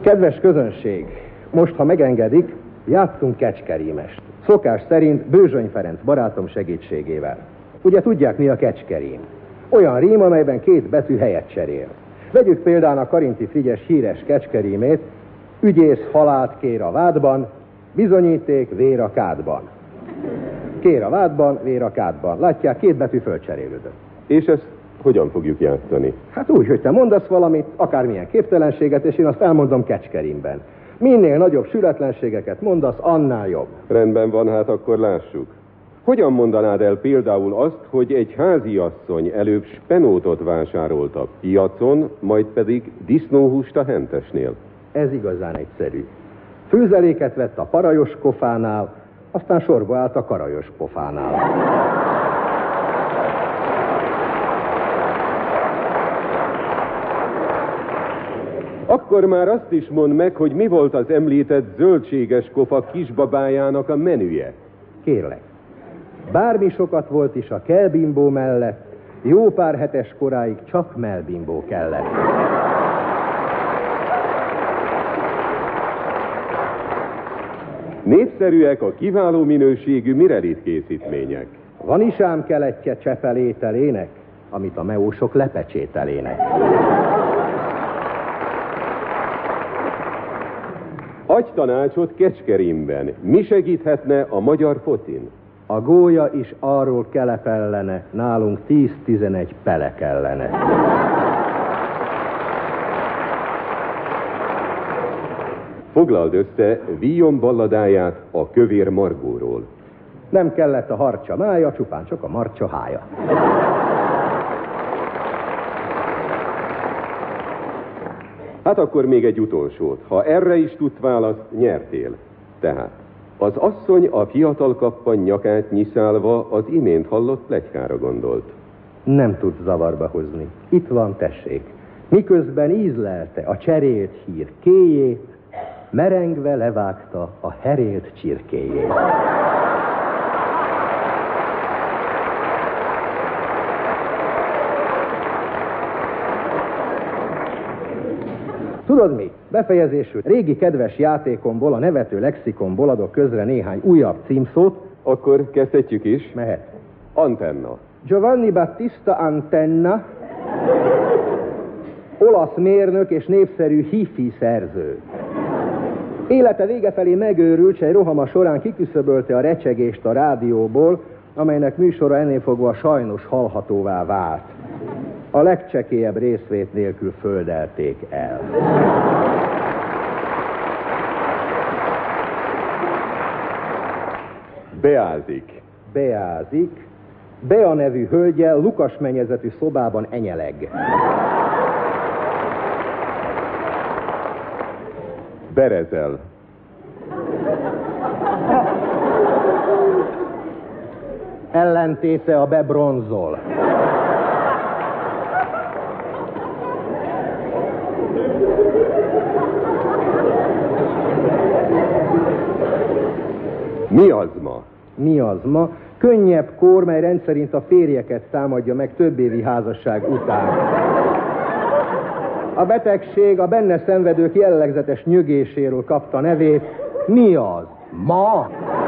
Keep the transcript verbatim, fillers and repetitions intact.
Kedves közönség, most, ha megengedik, játszunk kecskerímest. Szokás szerint Bőzsöny Ferenc barátom segítségével. Ugye tudják, mi a kecskerím? Olyan rím, amelyben két betű helyet cserél. Vegyük például a Karinti Frigyes híres kecskerímét: ügyész halált kér a vádban, bizonyíték vér a kádban. Kér a vádban, vér a kádban. Látják, két betű fölcserélődött. És ezt hogyan fogjuk játszani? Hát úgy, hogy te mondasz valamit, akármilyen képtelenséget, és én azt elmondom kecskerímben. Minél nagyobb sületlenségeket mondasz, annál jobb. Rendben van, hát akkor lássuk. Hogyan mondanád el például azt, hogy egy háziasszony előbb spenótot vásárolt a piacon, majd pedig disznóhúst a hentesnél? Ez igazán egyszerű. Főzeléket vett a parajos pofánál, aztán sorba állt a karajos pofánál. Akkor már azt is mondd meg, hogy mi volt az említett zöldséges kofa kisbabájának a menüje. Kérlek, bármi sokat volt is a kelbimbó mellett, jó pár hetes koráig csak melbimbó kellett. Népszerűek a kiváló minőségű mirelit készítmények. Van is ám keletje csepelételének, amit a meósok lepecsételének. Adj tanácsot kecskerímben. Mi segíthetne a magyar focin? A gólya is arról kelepellene, nálunk tíz-tizenegy pele kellene. Foglald össze Víjon balladáját a Kövér Margóról. Nem kellett a harcsa mája, csupán csak a marcsa hája. Hát akkor még egy utolsót. Ha erre is tudsz választ, nyertél. Tehát az asszony a fiatal kappan nyakát nyiszálva az imént hallott pletykára gondolt. Nem tudsz zavarba hozni. Itt van, tessék. Miközben ízlelte a cserélt hír kéjét, merengve levágta a herélt csirkéjét. Tudod mi? Befejezésül régi kedves játékomból, a nevető lexikonból adok közre néhány újabb címszót. Akkor kezdhetjük is. Mehet. Antenna. Giovanni Battista Antenna, olasz mérnök és népszerű hi-fi szerző. Élete vége felé megőrült, s egy rohama során kiküszöbölte a recsegést a rádióból, amelynek műsora ennél fogva sajnos hallhatóvá vált. A legcsekélyebb részvét nélkül földelték el. Beázik. Beázik. Bea nevű hölgyel lukas mennyezetű szobában enyeleg. Berezel. Ellentéte a bebronzol. Miazma. Miazma. Könnyebb kór, mely rendszerint a férjeket támadja meg több évi házasság után. A betegség a benne szenvedők jellegzetes nyögéséről kapta nevét. Mi az? Ma?